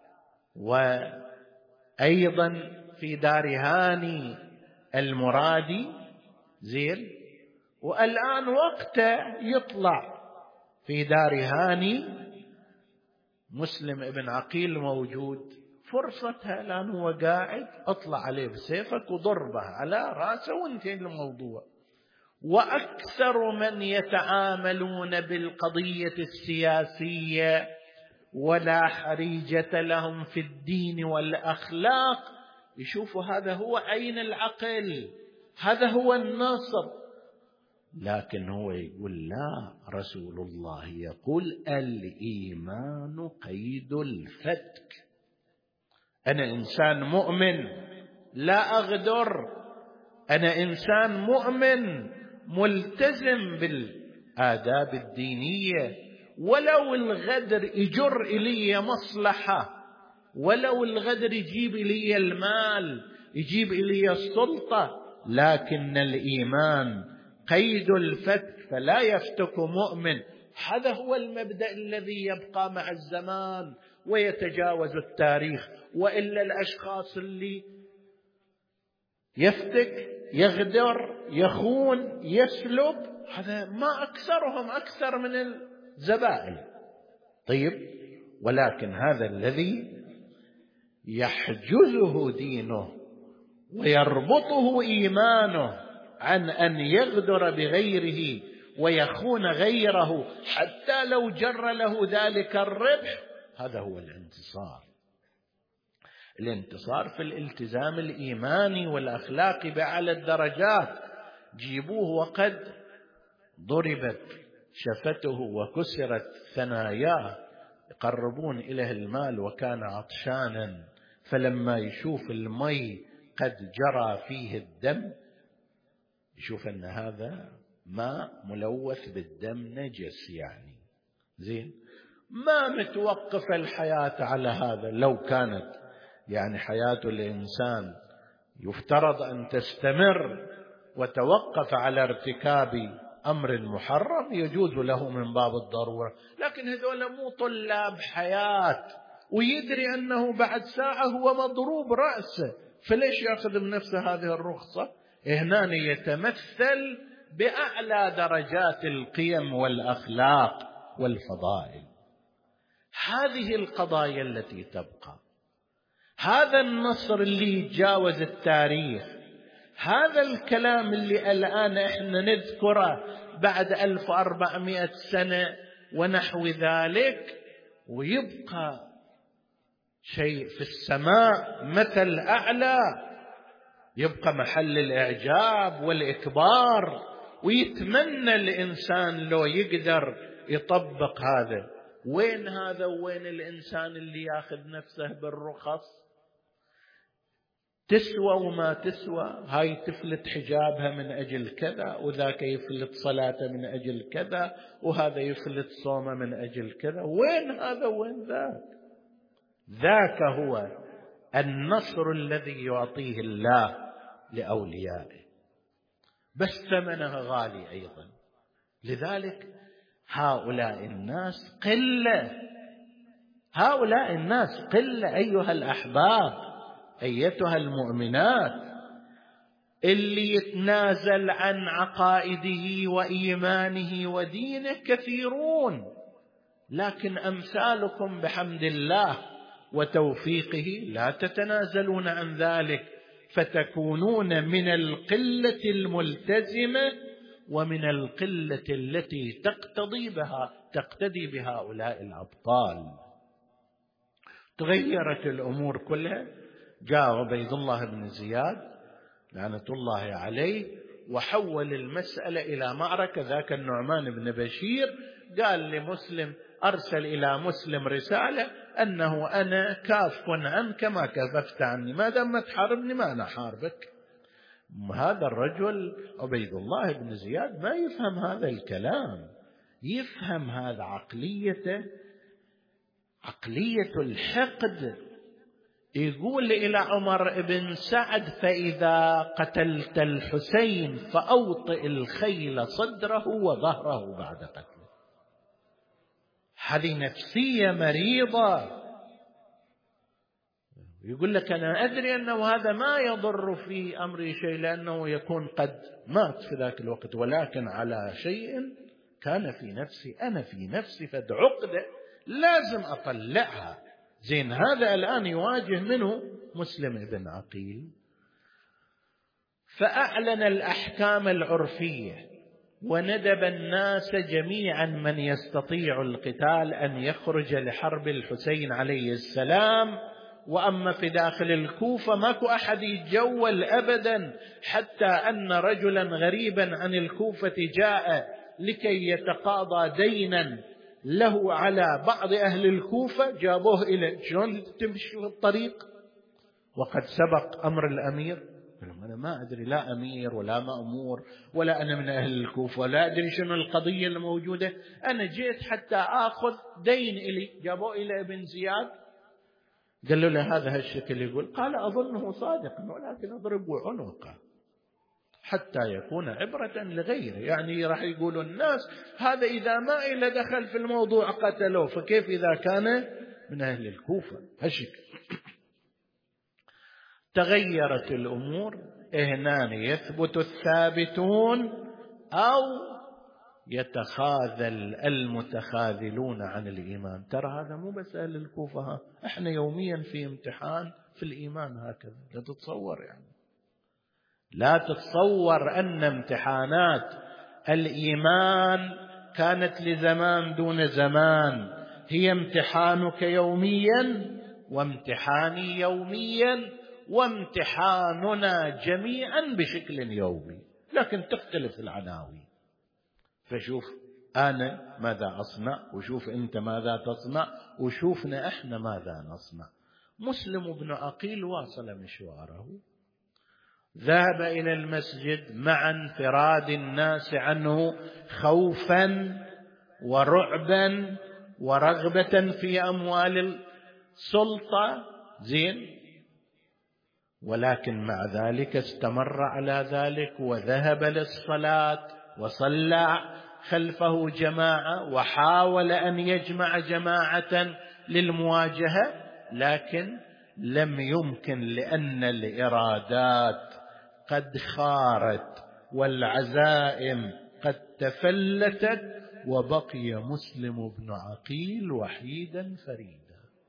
وأيضا في دار هاني المرادي زين، والآن وقته يطلع في دار هاني مسلم ابن عقيل موجود، فرصتها الآن هو قاعد اطلع عليه بسيفك وضربه على رأسه وانتهى الموضوع. وأكثر من يتعاملون بالقضية السياسية ولا حريجة لهم في الدين والأخلاق يشوفوا هذا هو عين العقل، هذا هو النصر. لكن هو يقول لا، رسول الله يقول الإيمان قيد الفتك. أنا إنسان مؤمن لا أغدر، أنا إنسان مؤمن ملتزم بالآداب الدينية، ولو الغدر يجر إلي مصلحة، ولو الغدر يجيب إلي المال، يجيب إلي السلطة، لكن الإيمان قيد الفتك فلا يفتك مؤمن. هذا هو المبدأ الذي يبقى مع الزمان ويتجاوز التاريخ. وإلا الأشخاص اللي يفتك يغدر يخون يسلب هذا ما أكثرهم أكثر من الزبائن. طيب، ولكن هذا الذي يحجزه دينه ويربطه إيمانه عن أن يغدر بغيره ويخون غيره حتى لو جر له ذلك الربح، هذا هو الانتصار. الانتصار في الالتزام الإيماني والأخلاقي بأعلى الدرجات. جيبوه وقد ضربت شفته وكسرت ثناياه، يقربون إليه المال وكان عطشانا، فلما يشوف المي قد جرى فيه الدم يشوف أن هذا ماء ملوث بالدم نجس، يعني زين ما متوقف الحياة على هذا. لو كانت يعني حياة الإنسان يفترض أن تستمر وتوقف على ارتكاب أمر محرم يجوز له من باب الضرورة، لكن هذول مو طلاب حياة ويدري أنه بعد ساعة هو مضروب رأسه، فليش يأخذ من نفسه هذه الرخصة؟ هنا يتمثل بأعلى درجات القيم والأخلاق والفضائل. هذه القضايا التي تبقى، هذا النصر اللي يتجاوز التاريخ، هذا الكلام اللي الآن احنا نذكره بعد ألف وأربعمائة سنة ونحو ذلك، ويبقى شيء في السماء مثل أعلى، يبقى محل الإعجاب والإكبار، ويتمنى الإنسان لو يقدر يطبق هذا. وين هذا؟ وين الإنسان اللي ياخذ نفسه بالرخص؟ تسوى وما تسوى، هاي تفلت حجابها من أجل كذا، وذاك يفلت صلاته من أجل كذا، وهذا يفلت صومه من أجل كذا. وين هذا وين ذاك؟ ذاك هو النصر الذي يعطيه الله لأوليائه، بس ثمنه غالي أيضا. لذلك هؤلاء الناس قلة، هؤلاء الناس قلة أيها الأحباب، أيتها المؤمنات. اللي يتنازل عن عقائده وإيمانه ودينه كثيرون، لكن أمثالكم بحمد الله وتوفيقه لا تتنازلون عن ذلك. فتكونون من القلة الملتزمة ومن القلة التي تقتضي بها تقتدي بهؤلاء الأبطال. تغيرت الأمور كلها. جاء عبيد الله بن زياد لعنة الله عليه وحول المسألة إلى معركة. ذاك النعمان بن بشير قال لمسلم، أرسل إلى مسلم رسالة أنه أنا كاف عنك ما كففت عني، ما دام تحاربني ما أنا حاربك. هذا الرجل عبيد الله بن زياد ما يفهم هذا الكلام، يفهم هذا عقليته، عقلية الحقد. يقول إلى عمر بن سعد: فإذا قتلت الحسين فأوطئ الخيل صدره وظهره بعد قتله. هذه نفسية مريضة. يقول لك أنا أدري أنه هذا ما يضر في أمري شيء لأنه يكون قد مات في ذاك الوقت، ولكن على شيء كان في نفسي، أنا في نفسي فد عقدة لازم أطلعها. زين، هذا الآن يواجه منه مسلم بن عقيل. فأعلن الأحكام العرفية وندب الناس جميعا من يستطيع القتال أن يخرج لحرب الحسين عليه السلام. وأما في داخل الكوفة ماكو أحد يتجول أبدا، حتى أن رجلا غريبا عن الكوفة جاء لكي يتقاضى دينا له على بعض أهل الكوفة، جابوه إلى شلون تمشي في الطريق وقد سبق أمر الأمير. أنا ما أدري لا أمير ولا مأمور ولا أنا من أهل الكوفة ولا أدري شنو القضية الموجودة، أنا جيت حتى أخذ دين إلي. جابوه إلى ابن زياد، قال له هذا هالشكل يقول، قال أظنه صادقا ولكن أضربه عنقه حتى يكون عبرة لغيره. يعني راح يقولوا الناس هذا إذا ما إلى دخل في الموضوع قتلوه، فكيف إذا كان من أهل الكوفة؟ هالشكل. تغيرت الأمور. هنا يثبت الثابتون أو يتخاذل المتخاذلون عن الإيمان. ترى هذا مو بس أهل الكوفة، احنا يوميا في امتحان في الإيمان هكذا. لا تتصور يعني لا تتصور أن امتحانات الإيمان كانت لزمان دون زمان، هي امتحانك يوميا وامتحاني يوميا وامتحاننا جميعا بشكل يومي، لكن تختلف العناوين. فشوف أنا ماذا أصنع، وشوف أنت ماذا تصنع، وشوفنا إحنا ماذا نصنع. مسلم بن عقيل واصل مشواره، ذهب إلى المسجد مع انفراد الناس عنه خوفا ورعبا ورغبة في أموال السلطة. زين، ولكن مع ذلك استمر على ذلك وذهب للصلاة وصلى خلفه جماعة وحاول أن يجمع جماعة للمواجهة، لكن لم يمكن لأن الإرادات قد خارت والعزائم قد تفلتت، وبقي مسلم بن عقيل وحيدا فريدا.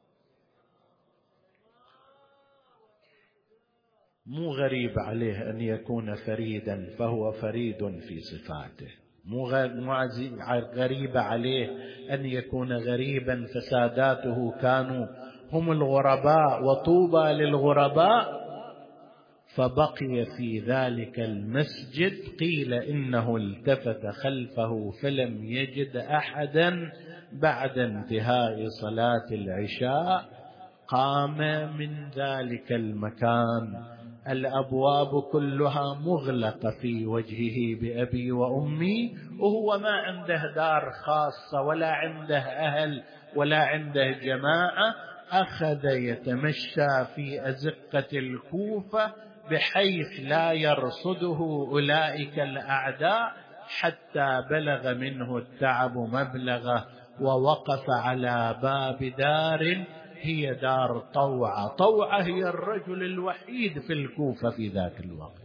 مو غريب عليه أن يكون فريدا، فهو فريد في صفاته. مو غريب عليه أن يكون غريبا، فساداته كانوا هم الغرباء وطوبى للغرباء. فبقي في ذلك المسجد، قيل إنه التفت خلفه فلم يجد أحدا بعد انتهاء صلاة العشاء. قام من ذلك المكان الأبواب كلها مغلقة في وجهه بأبي وأمي، وهو ما عنده دار خاصة ولا عنده أهل ولا عنده جماعة. أخذ يتمشى في أزقة الكوفة بحيث لا يرصده أولئك الأعداء، حتى بلغ منه التعب مبلغه ووقف على باب دار هي دار طوعة. طوعة هي الرجل الوحيد في الكوفة في ذاك الوقت.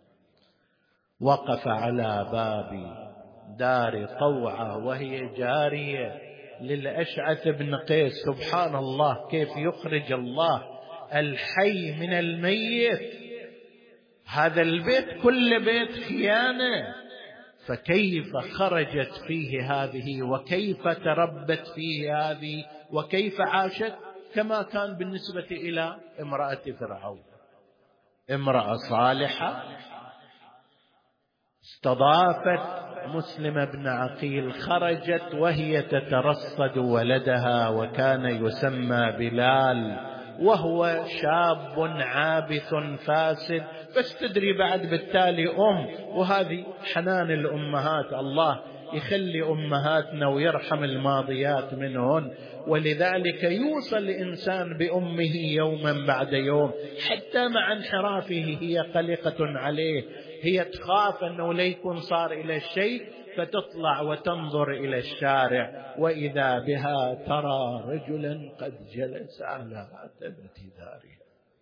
وقف على باب دار طوعة وهي جارية للأشعث بن قيس. سبحان الله، كيف يخرج الله الحي من الميت. هذا البيت كل بيت خيانة، فكيف خرجت فيه هذه، وكيف تربت فيه هذه، وكيف عاشت؟ كما كان بالنسبة إلى امرأة فرعون، امرأة صالحة استضافت مسلم بن عقيل، خرجت وهي تترصد ولدها وكان يسمى بلال، وهو شاب عابث فاسد، بس تدري بعد بالتالي أم، وهذه حنان الأمهات، الله يخلي أمهاتنا ويرحم الماضيات منهن، ولذلك يوصل الإنسان بأمه يوما بعد يوم، حتى مع انحرافه هي قلقة عليه، هي تخاف أنه لا يكون صار إلى الشيء، فتطلع وتنظر إلى الشارع وإذا بها ترى رجلا قد جلس على عتبة دارها.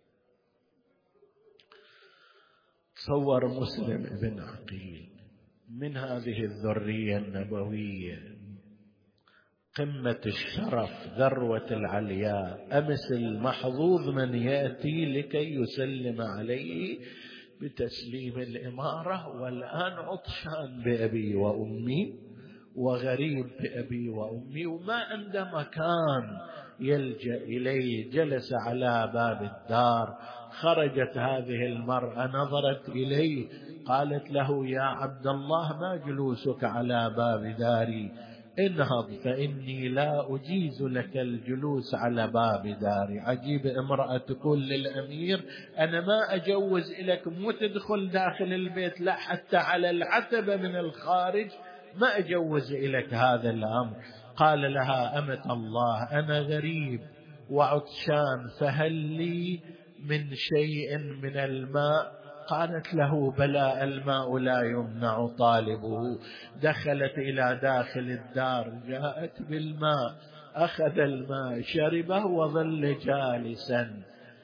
تصور مسلم بن عقيل من هذه الذرية النبوية، قمة الشرف، ذروة العلياء، أمس المحظوظ من يأتي لكي يسلم عليه بتسليم الإمارة، والآن عطشان بأبي وأمي وغريب بأبي وأمي وما عنده مكان يلجأ إليه، جلس على باب الدار. خرجت هذه المرأة نظرت إليه قالت له: يا عبد الله، ما جلوسك على باب داري؟ انهض فإني لا أجيز لك الجلوس على باب داري. عجيب، امرأة تقول للأمير: أنا ما أجوز لك مو تدخل داخل البيت، لا حتى على العتبة من الخارج ما أجوز لك هذا الأمر. قال لها: أمة الله، أنا غريب وعطشان، فهل لي من شيء من الماء؟ قالت له: بلى، الماء لا يمنع طالبه. دخلت إلى داخل الدار، جاءت بالماء، أخذ الماء شربه وظل جالسا.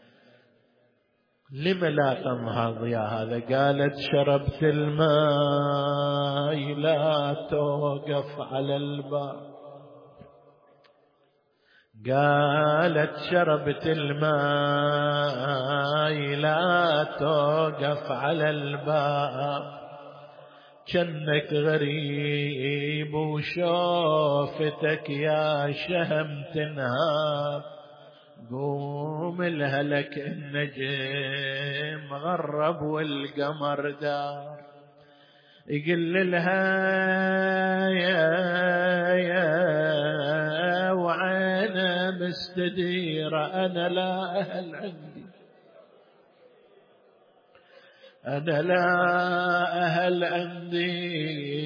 لم لا تنهض يا هذا؟ قالت: شربت الماء لا توقف على الباب. قالت: شربت الماء لا توقف على الباب، جنك غريب وشوفتك يا شهم تنهاب. قوم الهلك النجم غرب والقمر دار. يقل لها: يا يا وعينا مستديرة، أنا لا أهل عندي، أنا لا أهل عندي،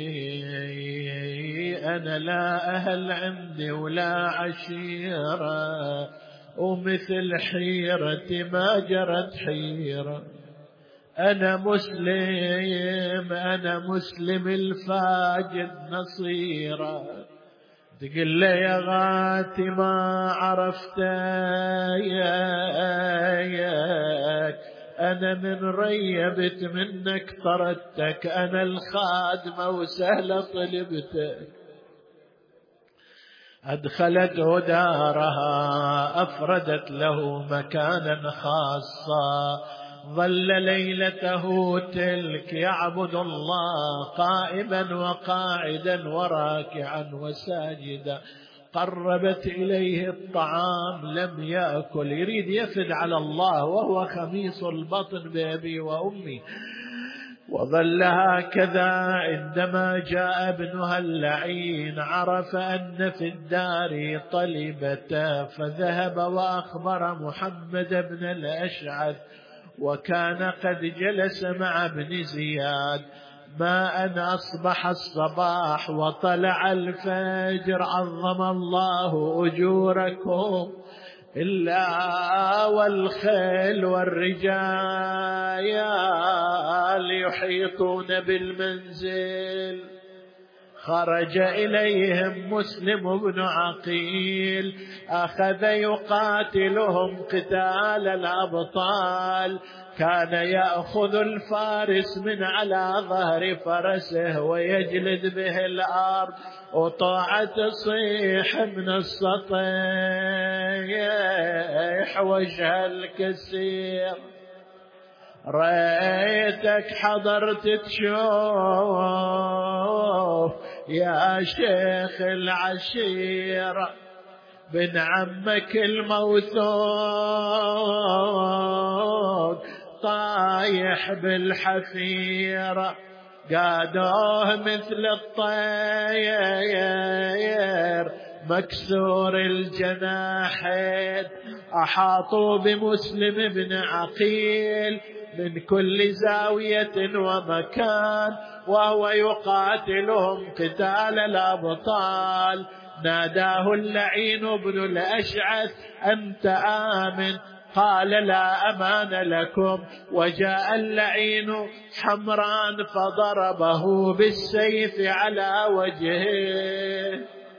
أنا لا أهل عندي ولا عشيرة، ومثل حيرتي ما جرت حيرة. أنا مسلم، أنا مسلم الفاجد نصيرة. تقول لي: يا غاتي ما عرفت ياك، أنا من ريبت منك طردتك، أنا الخادمة وسهلة طلبتك. أدخلته دارها، أفردت له مكانا خاصا، ظل ليلته تلك يعبد الله قائما وقاعدا وراكعا وساجدا. قربت إليه الطعام لم يأكل، يريد يفد على الله وهو خميص البطن بأبي وأمي. وظل هكذا عندما جاء ابنها اللعين، عرف أن في الدار طلبته، فذهب وأخبر محمد بن الأشعث، وكان قد جلس مع ابن زياد. ما أن أصبح الصباح وطلع الفجر، عظم الله أجوركم، إلا والخيل والرجال يحيطون بالمنزل. خرج إليهم مسلم بن عقيل، أخذ يقاتلهم قتال الأبطال. كان يأخذ الفارس من على ظهر فرسه ويجلد به الأرض، وطاعة تصيح من السطيح وجه الكسير. ريتك حضرت تشوف يا شيخ العشيرة بن عمك الموثوق طايح بالحفيرة، قادوه مثل الطير مكسور الجناحين، أحاطوا بمسلم بن عقيل من كل زاوية ومكان وهو يقاتلهم قتال الأبطال. ناداه اللعين بن الأشعث أنت آمن؟ قال لا أمان لكم. وجاء اللعين حمران فضربه بالسيف على وجهه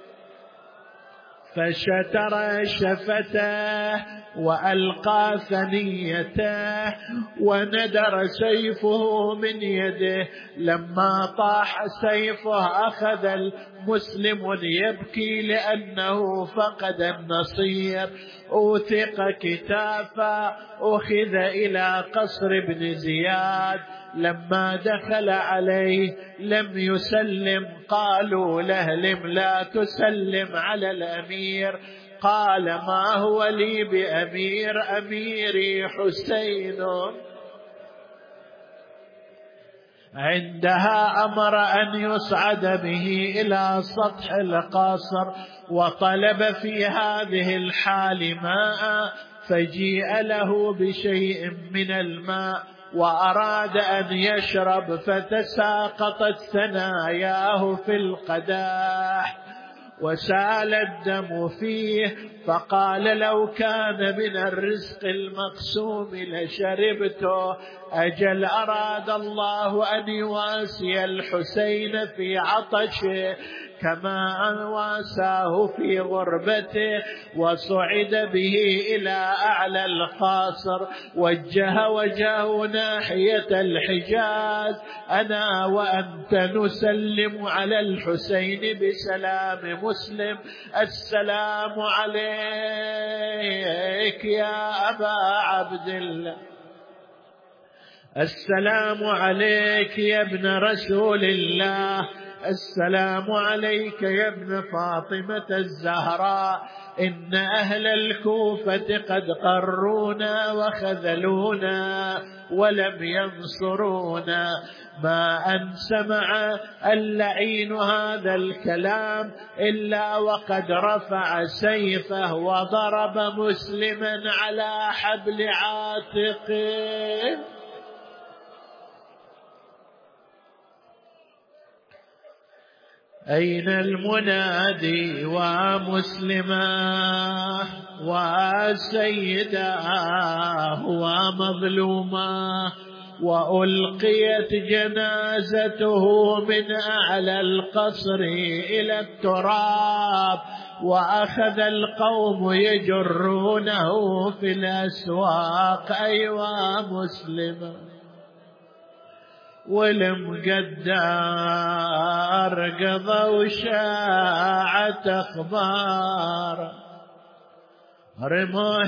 فشتر شفته وألقى ثنيته وندر سيفه من يده. لما طاح سيفه أخذ المسلم يبكي لأنه فقد النصير. أوثق كتافا أخذ إلى قصر ابن زياد. لما دخل عليه لم يسلم، قالوا له لم لا تسلم على الأمير؟ قال ما هو لي بأمير، أميري حسين. عندها أمر أن يصعد به إلى سطح القصر، وطلب في هذه الحال ماء، فجيء له بشيء من الماء وأراد أن يشرب فتساقطت ثناياه في القداح وسال الدم فيه، فقال لو كان من الرزق المقسوم لشربته. أجل أراد الله أن يواسي الحسين في عطشه كما أن واساه في غربته، وصعد به إلى أعلى القاصر، وجه وجهه ناحية الحجاز. أنا وأنت نسلم على الحسين بسلام مسلم. السلام عليك يا أبا عبد الله، السلام عليك يا ابن رسول الله، السلام عليك يا ابن فاطمة الزهراء. إن أهل الكوفة قد قرونا وخذلونا ولم ينصرونا. ما أن سمع اللعين هذا الكلام إلا وقد رفع سيفه وضرب مسلما على حبل عاتقه. أين المنادي ومسلما وسيداه ومظلوما؟ وألقيت جنازته من أعلى القصر إلى التراب، وأخذ القوم يجرونه في الأسواق. أيوا مسلما والمقدار قضوا شاعة أخبار، رماه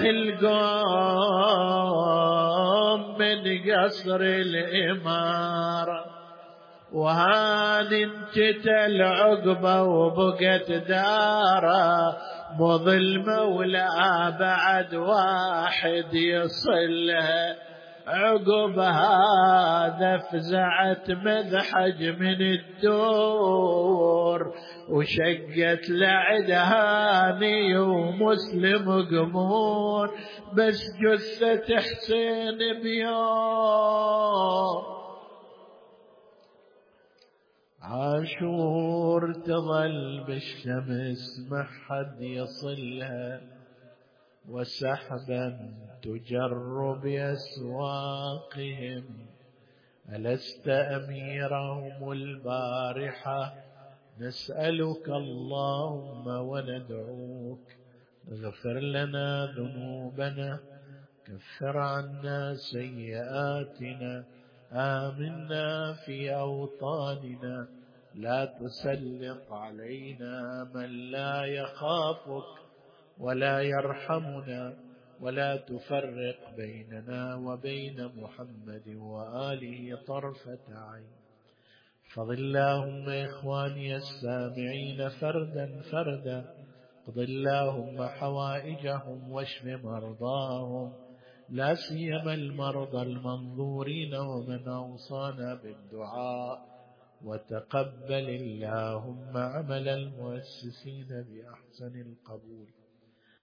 القوم من قصر الإمارة، وهان انتتل عقبة وبقت داره، مظلمة ولا بعد واحد يصلها. عقب هذا فزعت مذحج من الدور، وشقت لعدهاني ومسلم قمور، بس جثة حسين بيوم عاشور تظل بالشمس ما حد يصلها، وسحبا تجر بأسواقهم. ألست أميرهم البارحة؟ نسألك اللهم وندعوك، اغفر لنا ذنوبنا، كفر عنا سيئاتنا، آمنا في أوطاننا، لا تسلط علينا من لا يخافك ولا يرحمنا، ولا تفرق بيننا وبين محمد وآله طرفة عين. احفظ اللهم إخواني السامعين فردا فردا، اقض اللهم حوائجهم واشف مرضاهم، لا سيما المرضى المنظورين ومن أوصانا بالدعاء، وتقبل اللهم عمل المؤسسين بأحسن القبول.